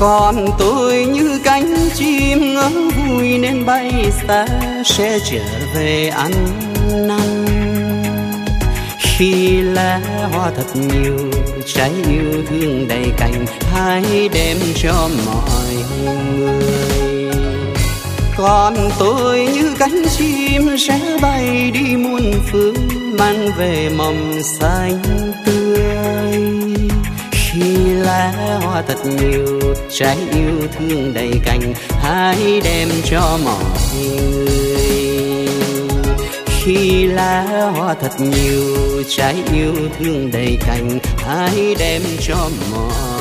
Còn tôi như cánh chim ngỡ vui nên bay xa, sẽ trở về ăn năn. Khi lá hoa thật nhiều, trái yêu thương đầy cành, hãy đem cho mọi người. Còn tôi như cánh chim sẽ bay đi muôn phương, mang về mầm xanh tươi. Khi lá hoa thật nhiều, trái yêu thương đầy cành, hãy đem cho mọi người. Khi lá hoa thật nhiều, trái yêu thương đầy cành, hãy đem cho mọi người.